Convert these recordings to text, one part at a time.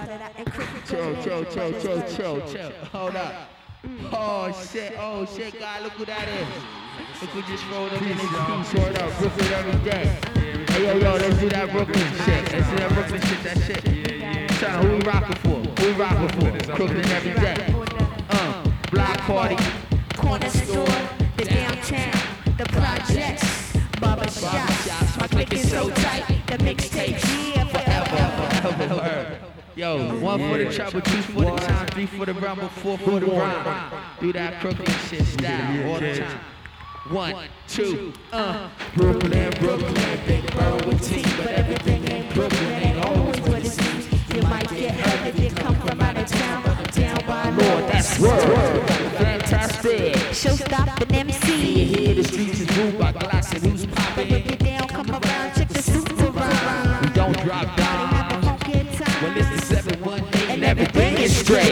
Chill. Hold up. Oh shit, God, look who that is. Look who just rolled up in this piece. Word up, Brooklyn every day. Hey, yo, let's do that Brooklyn shit. That shit. Tell who we rockin' for? Brooklyn every day. Block party. Corner store, the downtown, the projects, barber shops. My clique is so tight, the mixtape, yeah, forever. Yo, 1 for the trouble, 2 for the time, 3 for the rumble, 4 for the rhyme. Do that Brooklyn shit style all the time. 1, 2, Brooklyn, big borough with tea, but everything in Brooklyn ain't always what it seems. You might get hurt if you come from out of town, down by Lord, that's word. Fantastic. Show stop an MC. See you here, the streets is moved by glass and who's poppin'. Break it down, come around, check the suits around. We don't drop down. Well, it's the 718 and everything is straight.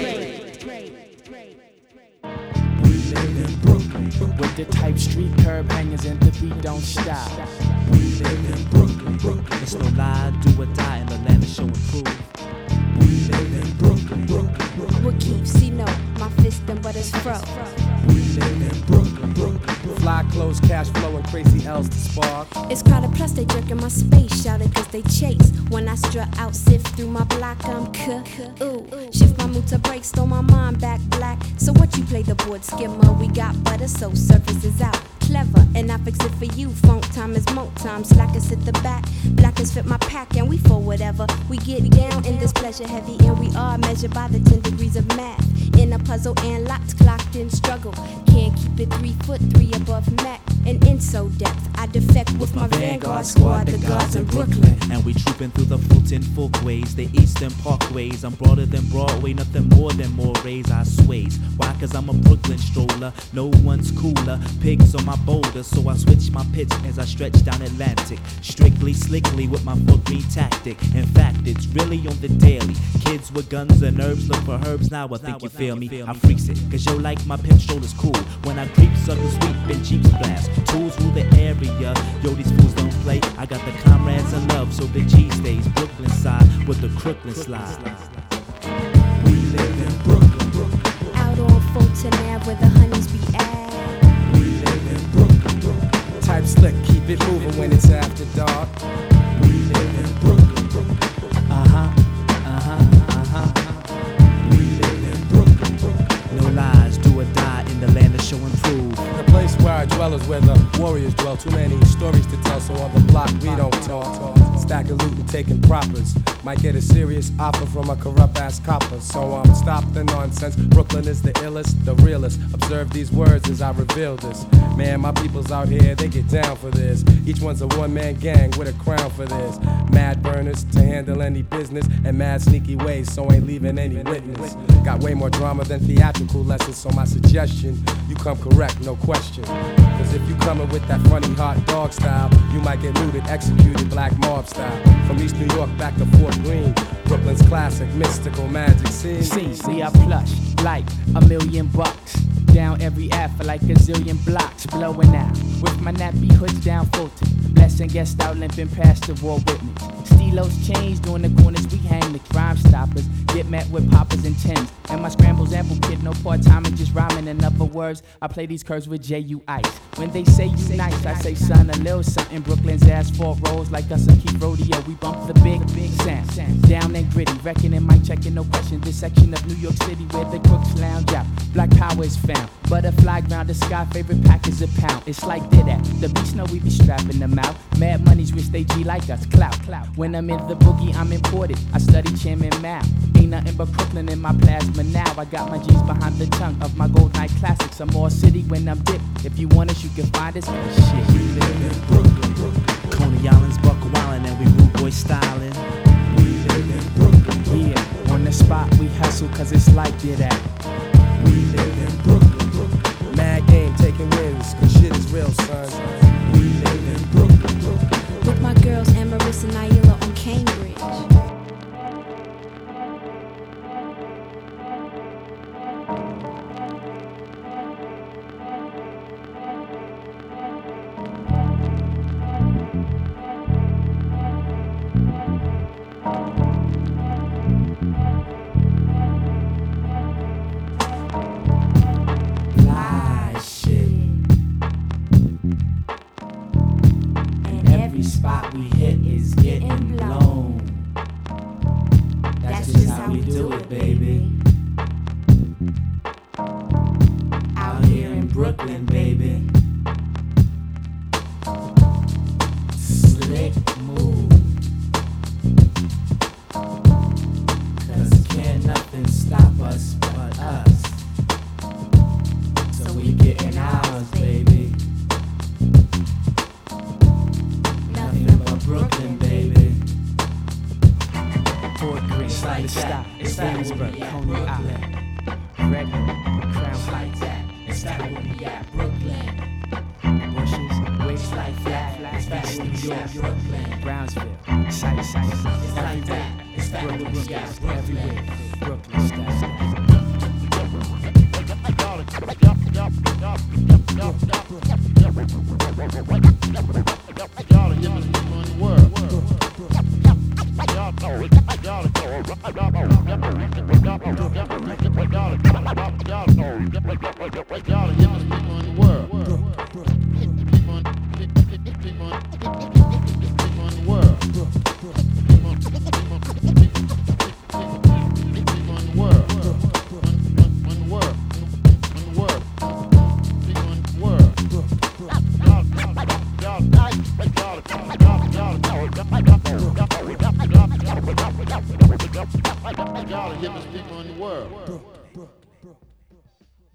We live in Brooklyn with the type street curb hangers and the beat don't stop. We live in Brooklyn. It's no lie, do or die in the land of show and prove. We live in Brooklyn. What keeps, you know, my fist and but it's fro. We live in Brooklyn. Fly clothes, cash flow, and crazy L's to spark. It's crowded, plus they jerking my space, shouted cause they chase. When I strut out, sift through my block, I'm ooh. Shift my mood to break, stole my mind back black. So what you play the board skimmer? We got butter, so surface is out. Clever, and I fix it for you. Funk time is mo time. Slackers at the back, blackers fit my pack, and we for whatever. We get down in this pleasure heavy, and we are measured by the 10 degrees of math. In a puzzle and locked, clocked in struggle. Can't keep it 3 foot 3 above Mac. And in so depth, I defect with my Vanguard squad, the guards in Brooklyn. And we trooping through the Fulton Folkways, the Eastern Parkways. I'm broader than Broadway, nothing more than more rays I sways. Why? Cause I'm a Brooklyn stroller, no one's cooler. Pigs on my boulder, so I switch my pitch as I stretch down Atlantic. Strictly, slickly with my foot tactic. In fact, it's really on the daily. Kids with guns and herbs look for herbs, now I think you feel me. I freaks it, cause yo like my pimp strollers cool. When I creep, suckers sweep and Jeeps blast. Tools rule the area, yo these fools don't play. I got the comrades in love, so the G stays Brooklyn side with the Crooklyn slide. We live in Brooklyn. Out on Fulton Ave where the honeys be at. We live in Brooklyn. Type slick, keep it moving when it's after dark. We live in Brooklyn. We live in Brooklyn. No lies, do or die in the land of show and prove. The place where I dwell is where the warriors dwell. Too many stories to tell, so on the block we don't talk. Stack of loot and taking propers. Might get a serious offer from a corrupt ass copper. So stop the nonsense. Brooklyn is the illest, the realest. Observe these words as I reveal this. Man, my people's out here, they get down for this. Each one's a one-man gang with a crown for this. Mad burners to handle any business, and mad sneaky ways, so ain't leaving any witness. Got way more drama than theatrical lessons, so my suggestion, you come correct, no question. Cause if you coming with that funny hot dog style, you might get looted, executed, black mob style. From East New York back to Fort Greene, Brooklyn's classic, mystical magic scene. See, I plush like $1,000,000. Down every app for like a zillion blocks, blowing out with my nappy hoods down Fulton. Blessing guest out limping past the wall with me. Stilos changed on the corners, we hang the crime stoppers. Get met with poppers and tens. And my scrambles ample kid, no part-time and just rhyming. In other words, I play these curves with J.U. Ice. When they say you nice, I say son, a little something. Brooklyn's asphalt rolls like us and keep rodeo. We bump the big sound. Down and gritty, reckoning, mic checking, no question. This section of New York City where the crooks lounge out. Black power is found. Butterfly ground the sky, favorite pack is a pound. It's like that. The beats know we be strapping them out. Mad money's rich, they G like us, clout. When I'm in the boogie, I'm imported. I study Chairman Mao. Ain't nothing but Brooklyn in my plasma now. I got my G's behind the tongue of my gold night classics. I'm more city when I'm dipped. If you want us, you can find us. Shit. We live in Brooklyn. Coney Island's Buck Wildin' and we rude boy stylin'. We live in Brooklyn. Yeah, on the spot we hustle cause it's like that. We live in Brooklyn. Mad game taking wins, cause shit is real, son. We live in Brooklyn. With my girls Amaris and Naila on Cambridge. every spot we hit is getting blown. That's just how we do it, baby. Out here in Brooklyn, baby. Slick move. 'Cause can't nothing stop us but us. So we getting ours, baby. Nothing but Brooklyn, baby. Fort Greene, It's like the that. stop, It's that Williamsburg, we at Coney Brooklyn. Island, Redwood, Crown It's like Heights, that. It's that where we at Brooklyn. Bushes, It's like that. It's that where we at Brooklyn. Brownsville, Sight, It's like everywhere, that. It's that where Brooklyn, we at everywhere, Brooklyn. Brooklyn style.